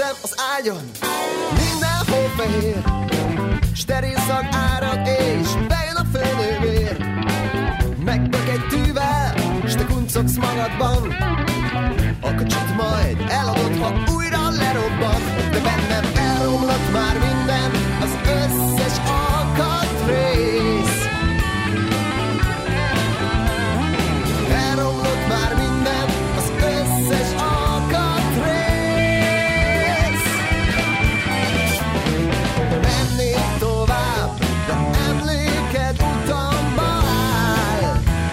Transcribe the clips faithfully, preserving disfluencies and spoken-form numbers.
Fölkeltem az ágyon, mindenhol fehér, steril szag árad és bejön a főnővér. Megdök egy tűvel, s te kuncogsz magadban, a kocsit majd eladod, ha újra lerobban. De bennem elromlott már minden, az összes alkatrész. Elromlott már minden, az összes alkatrész. Mennék tovább, de emléked utamba áll.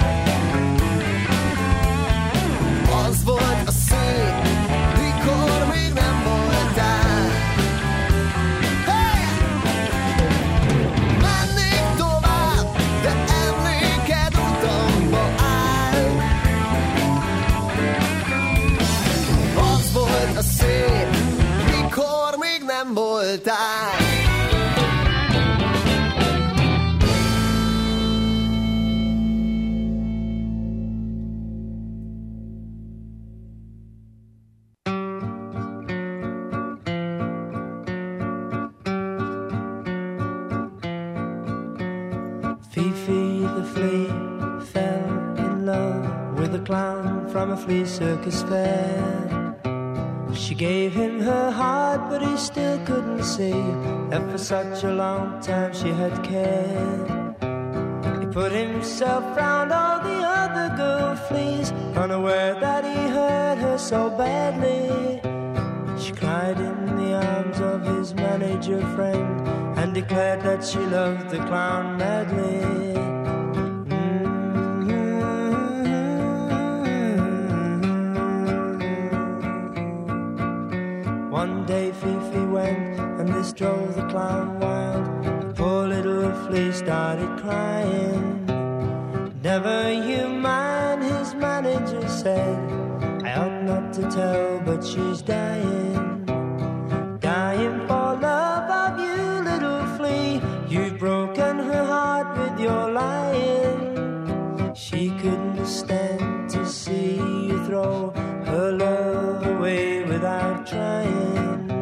Az volt a szép, mikor még nem voltál. Hey! Mennék tovább, de emléked utamba áll. Az volt a szép, mikor még nem voltál. Fifi the flea fell in love with a clown from a flea circus fair. She gave him her heart, but he still couldn't see that for such a long time she had cared. He put himself round all the other girl fleas, unaware that he hurt her so badly. She cried in the arms of his manager friend and declared that she loved the clown madly. One day Fifi went and this drove the clown wild. The poor little flea started crying. Never you mind, his manager said. I ought not to tell, but she's dying. Dying for love of you, little flea. You've broken her heart with your lying. She couldn't stand to see you throw her love away without trying.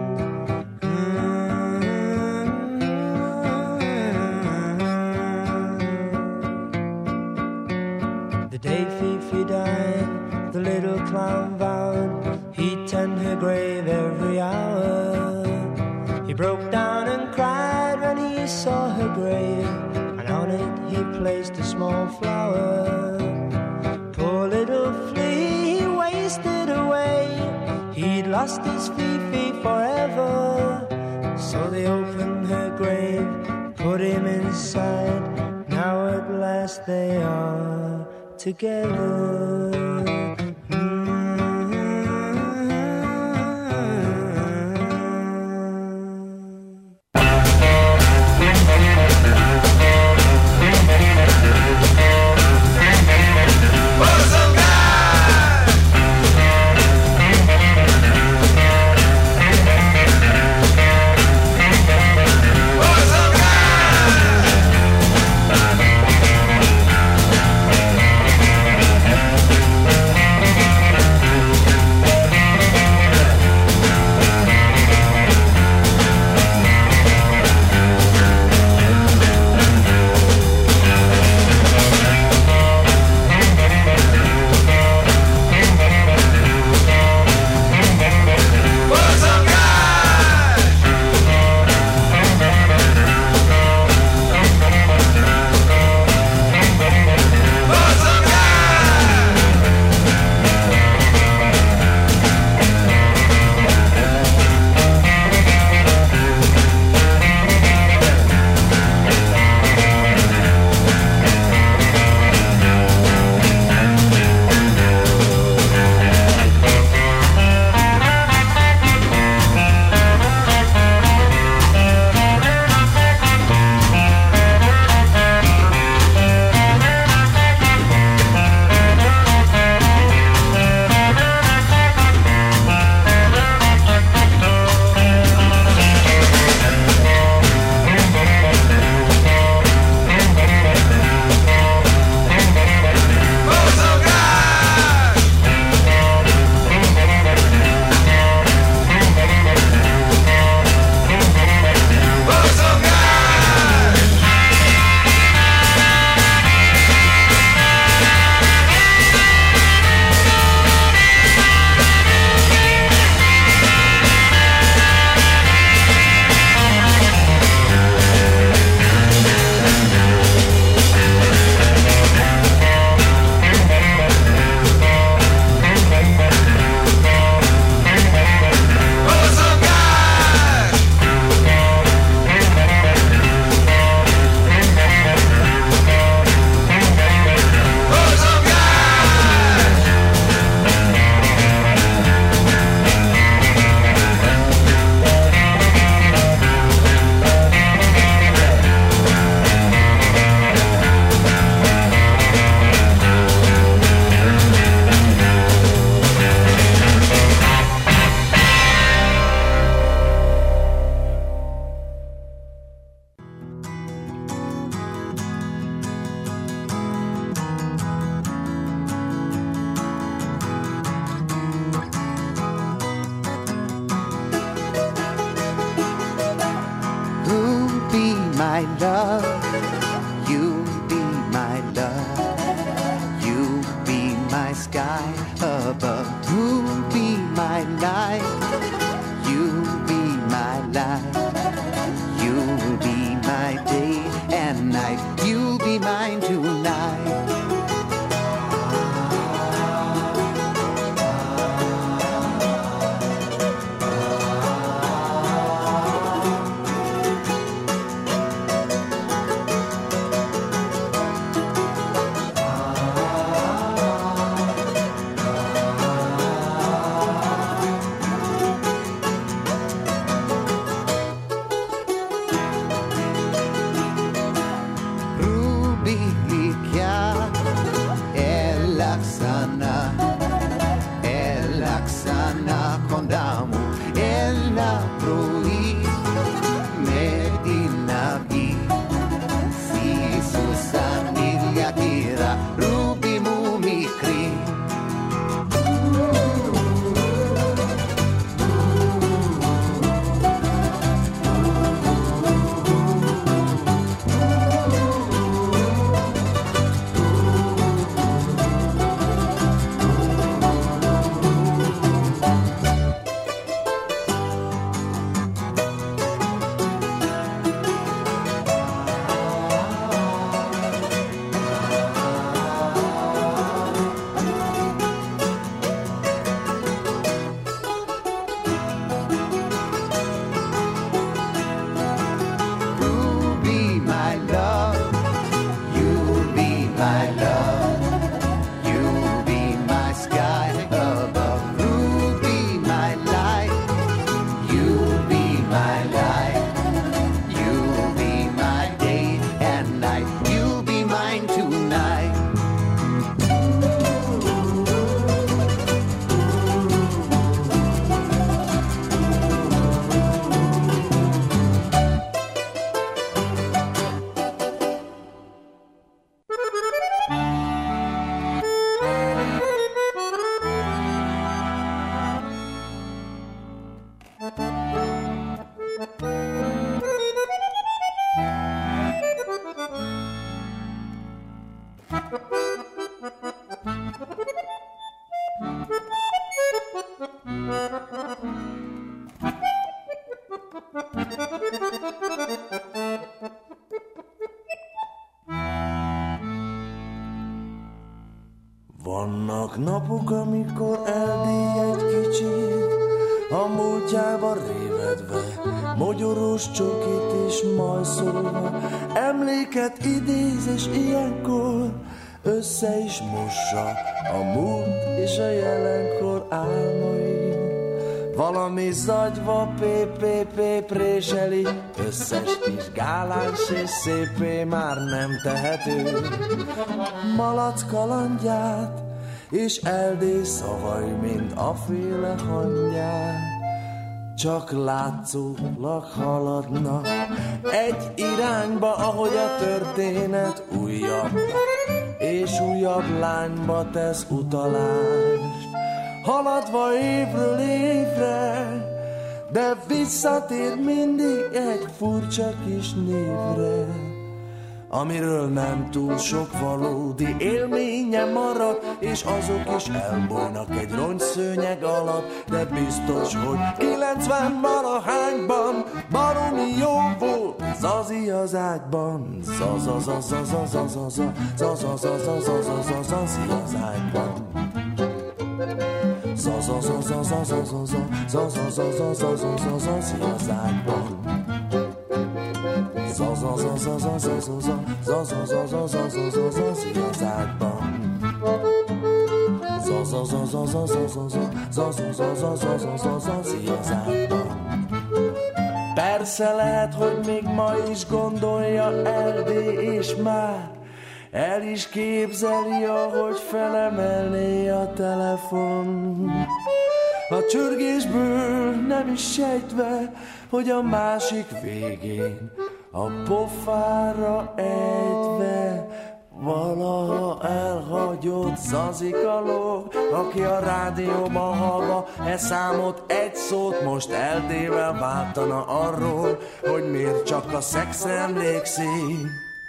The day Fifi died, the little clown vowed he'd tend her grave every hour. He broke down and cried when he saw her grave, and on it he placed a small flower. Poor little flea, he wasted away. He'd lost his Fifi forever. So they opened her grave, put him inside. Now at last they are together. my love. You'll be my love. You'll be my sky above. You'll be my light. You'll be my life. You'll be my day and night. You'll be mine tonight. Vannak napok, amikor eldíj egy kicsit, a múltjába révedve, mogyorós csokit is majszolva, emléket idéz, és ilyenkor össze is mossa a múlt és a jelenkor álmai. Valami zagyva pé-pé-pé préseli, összes kis gáláns és szépé már nem tehető. Malac kalandját és Erdély szavai, mint a féle hangyát, csak látszólag haladnak egy irányba, ahogy a történet újabb és újabb lányba tesz utalást. Haladva évről évre, de visszatér mindig egy furcsa kis névre, amiről nem túl sok valódi élménye marad, és azok is elbújnak egy rongyszőnyeg alatt, de biztos, hogy kilencven valahányban baromi jó volt Zazi az ágyban. Zazazazazazazaza, zazazazazazazaza, Zazi az ágyban. Zazazazazazazaza, zazazazazazaza, Zazi az ágyban. Zazazazazazazaza, zazazazazazaza, Zazi az ágyban. Zazazazazazazaza, zazazazazazaza, Zazi az ágyban. Persze lehet, hogy még ma is gondolja Erdély, és már el is képzeli, ahogy felemelné a telefon. A csörgésből nem is sejtve, hogy a másik végén a pofára ejtve valaha elhagyott ott zazik a lóg, aki a rádióban hallva e számot, egy szót most eldével váltana arról, hogy miért csak a szexre emlékszik.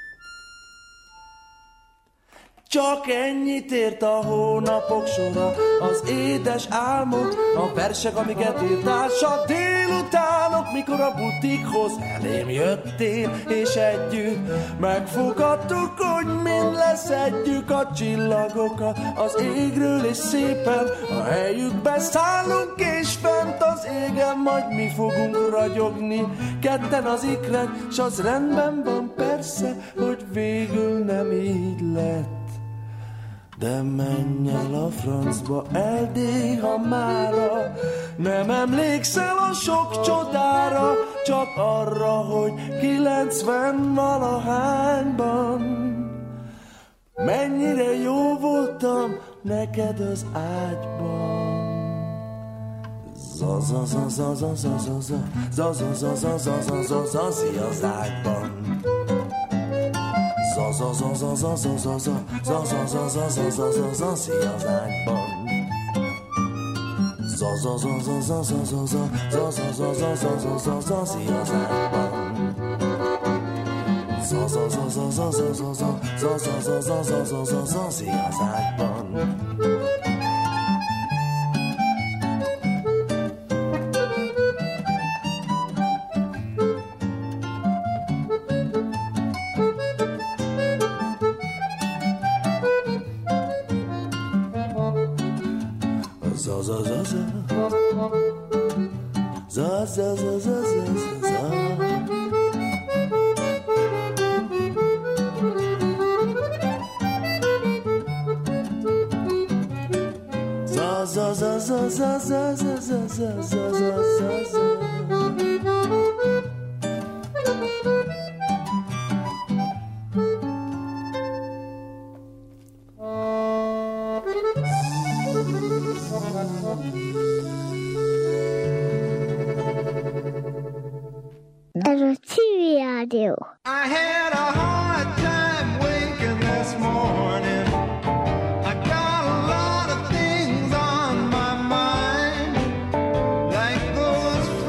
Csak ennyit ért a hónapok sora, az édes álmok, a versek, amiket írtál, s a délutánok, mikor a butikhoz elém jöttél, és együtt megfogadtuk, hogy mind leszedjük a csillagokat az égről, és szépen a helyükbe szállunk, és fent az égen majd mi fogunk ragyogni, ketten az ikrek, s az rendben van persze, hogy végül nem így lett. De menj el a francba, eldéha mára, nem emlékszel a sok csodára, csak arra, hogy kilencven valahányban mennyire jó voltam neked az ágyban. Zazi az ágyban. Ez a Civil Rádió. I had a hard time waking this morning. I got a lot of things on my mind, like those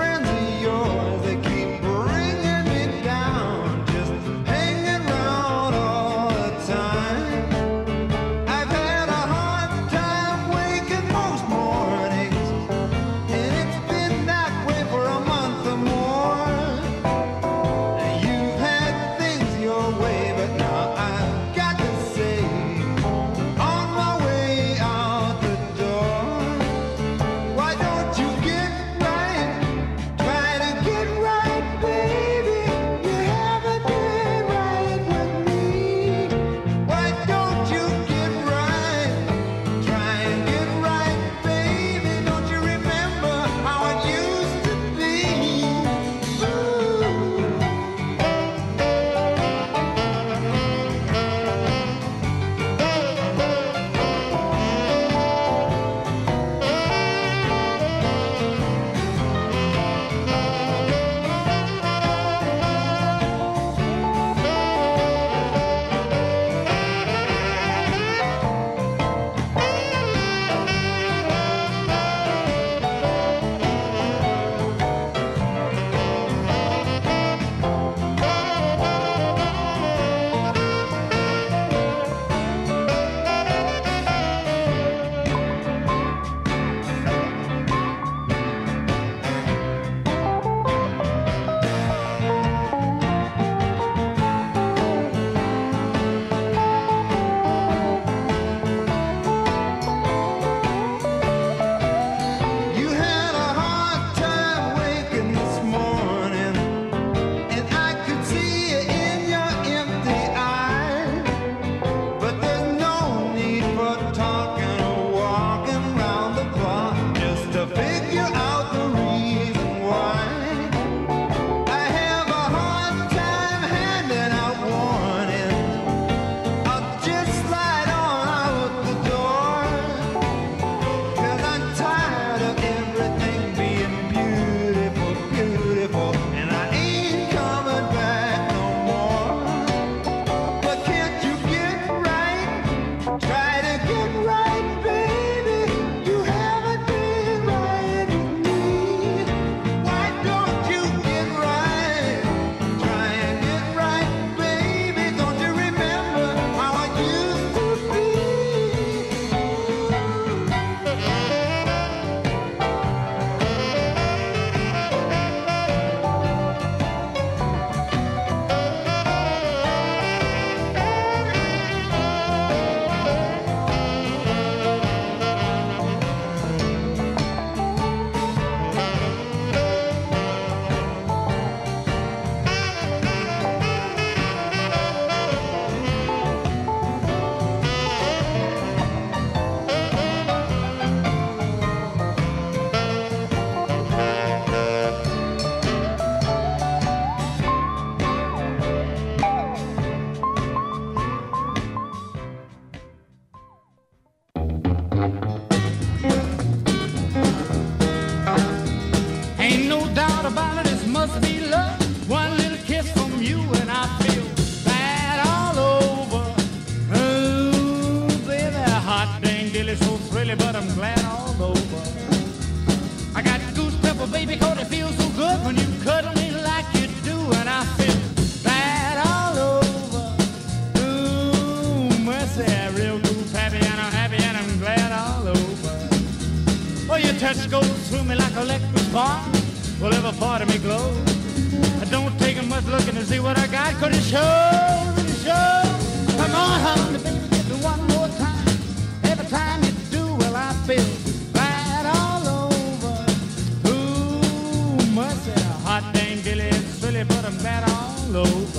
touch goes through me like electric spark. Well, every part of me glows. I don't take much looking to see what I got, cause it shows, it shows. Come on, honey, baby, give me one more time. Every time you do, well, I feel right all over. Ooh, must say, hot dang dilly, it's silly, but I'm glad all over.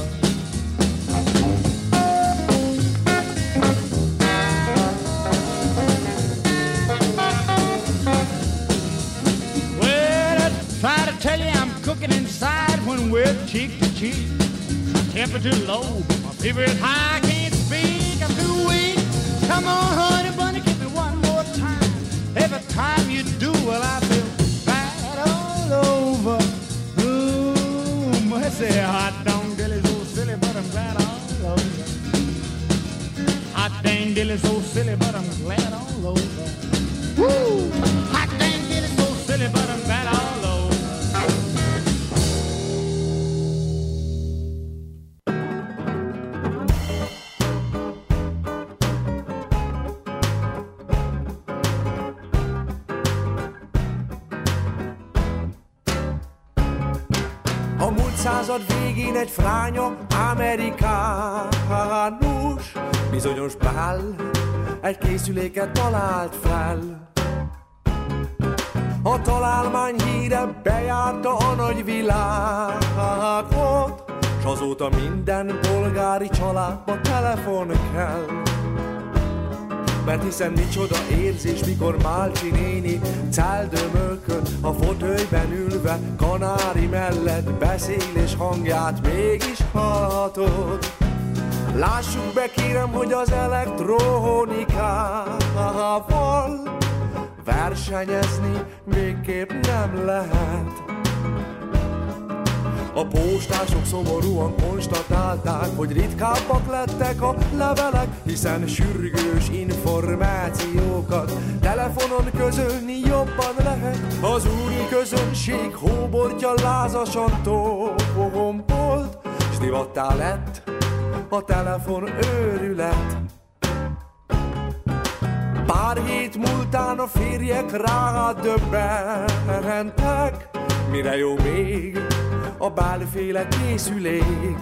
Try to tell you I'm cooking inside when we're cheek to cheek. My temperature low, my fever is high, I can't speak, I'm too weak. Come on, honey bunny, give me one more time. Every time you do, well, I feel right all over. Ooh, must say hot dang dilly so silly, but I'm glad all over. Hot dang dilly so silly, but I'm glad all over. Woo! Hot dang dilly so silly, but I'm glad all over. Század végén egy fránya amerikánus, bizonyos Bell egy készüléket talált fel. A találmány híre bejárta a nagy világot, s azóta minden polgári családba telefon kell. Mert hiszen micsoda érzés, mikor Málcsi néni celdömölkön a fotölyben ülve kanári mellett beszél, és hangját mégis hallhatod. Lássuk be, kérem, hogy az elektronikával versenyezni végképp nem lehet. A postások szomorúan konstatálták, hogy ritkábbak lettek a levelek, hiszen sürgős információkat telefonon közölni jobban lehet. Az úri közönség hóbortja lázasan tombolt, s divattá lett a telefon őrület. Pár hét múltán a férjek rádöbbentek, mire jó még a bálféle készülék.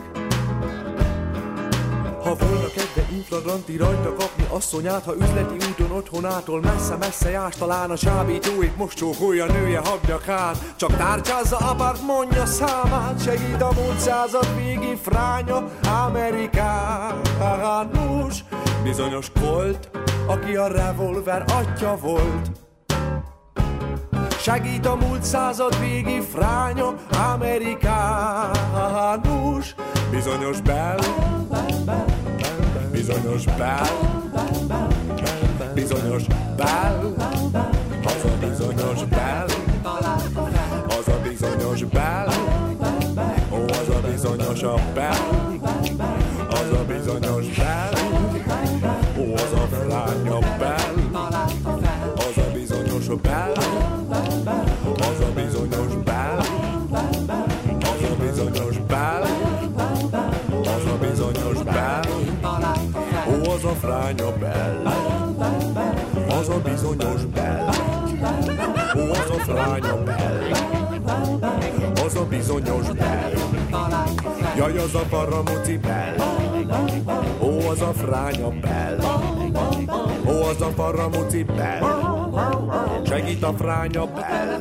Ha volna kedve infragranti rajta kapni asszonyát, ha üzleti úton otthonától messze-messze jársz, talán a csábítóit most csókolja nője habnyakát. Csak tárcsázza apárt, mondja számát, segít a múlt század végi fránya amerikánus, bizonyos Colt, aki a revolver atya volt. Segít a múlt század végi fránya amerikánus, bizonyos Bell, bizonyos Bell, bizonyos Bell, az a bizonyos Bell, az a bizonyos Bell, ó, az a bizonyos a Bell, az a bizonyos Bell, ó, az a fránya Bell, az a bizonyos Bell, az a bizonyos Bell, az a bizonyos Bell, az a bizonyos Bell, ó, az a fránya Bell, az a bizonyos Bell, ó, az a fránya Bell, az a bizonyos Bell, jaj, az a paramuci Bell, ó, az a fránya Bell, ó, az a paramuci Bell, segít a fránya Bell.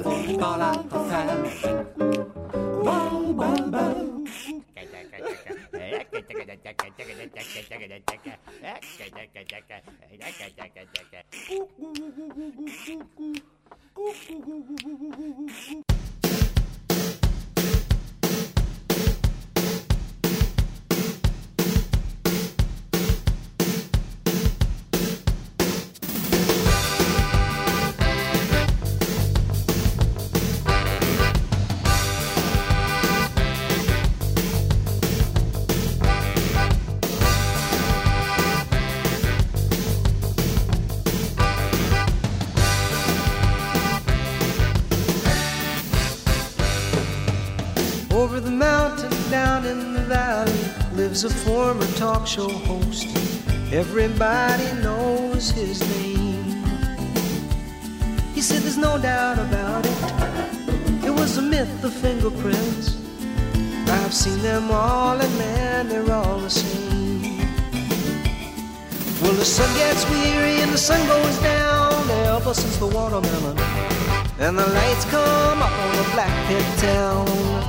Over the mountain, down in the valley, lives a former talk show host. Everybody knows his name. He said there's no doubt about it. It was a myth, the fingerprints. I've seen them all, and man, they're all the same. Well, the sun gets weary and the sun goes down ever since the watermelon, and the lights come up on the Black Pit town.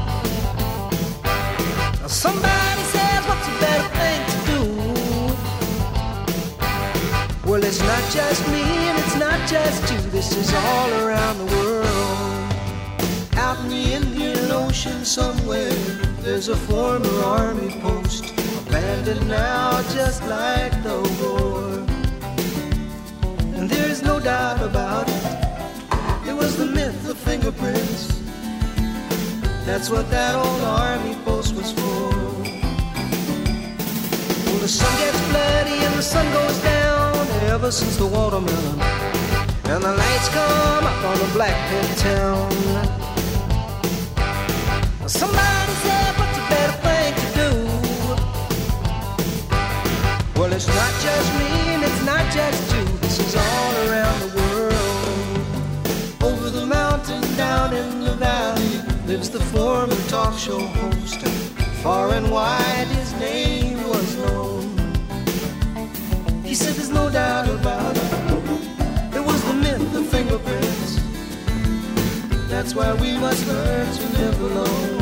Now somebody says, what's a better thing to do? Well, it's not just me and it's not just you. This is all around the world. Out in the Indian Ocean somewhere, there's a former army post, abandoned now just like the war. And there's no doubt about it, it was the myth of fingerprints. That's what that old army post was for. Well, the sun gets bloody and the sun goes down ever since the watermelon, and the lights come up on the Black Pit town. Somebody said, what's a better thing to do? Well, it's not just me and it's not just you. This is all around the world. Over the mountain, down in the valley, lives the former talk show host. Far and wide his name was known. He said there's no doubt about it, it was the myth of fingerprints. That's why we must learn to live alone.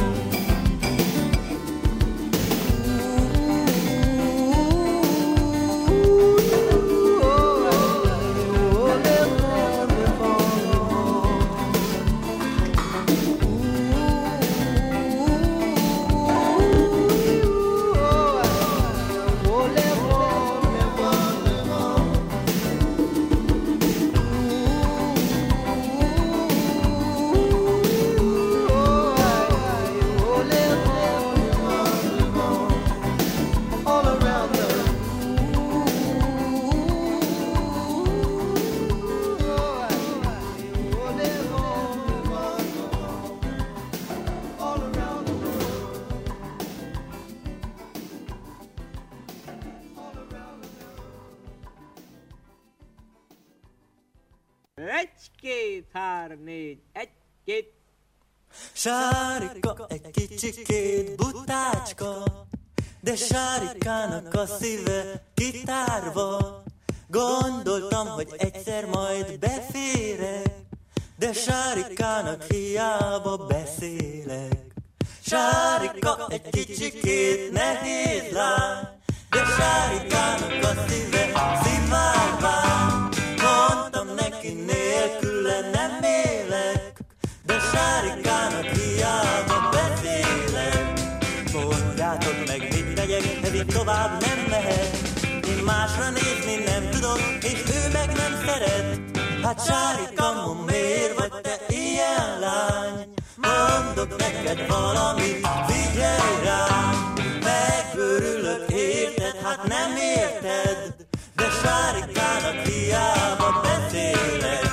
Egy-két, három, négy, egy-két. Sárika egy kicsikét butácska, de Sárikának a szíve kitárva. Gondoltam, hogy egyszer majd beférek, de Sárikának hiába beszélek. Sárika egy kicsikét nehéz lány, de Sárikának a szíve szivárvány. Mondtam neki, nélküle nem élek, de Sárikának hiába beszélek. Mondjátok meg, mit tegyek, ez így tovább nem mehet. Én másra nézni nem tudok, és ő meg nem szeret. Hát Sárika, miért vagy te ilyen lány? Mondok neked valamit, figyelj rám. Megörülök, érted, hát nem érted, de Sárikának hiába beszélek.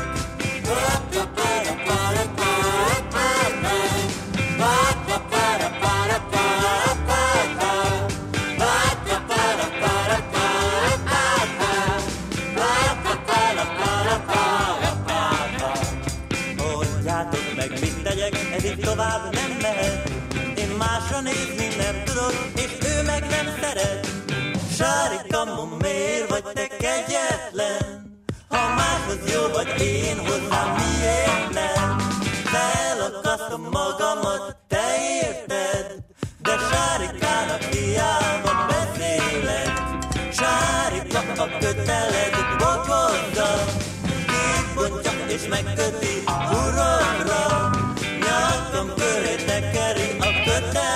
Mondjátok meg, mit tegyek, ez így tovább nem mehet. Én másra nézni nem tudok, és ő meg nem szeret. Sárika, miért vagy te kegyetlen? Ha máshoz jó vagy, én hozzám miért nem? Felakasztom magamat, te érted, de Sárikának hiába beszélek. Sárika a köteled bokozza, kibontja és megköti urokra. Nyakam köré tekeri a köteled.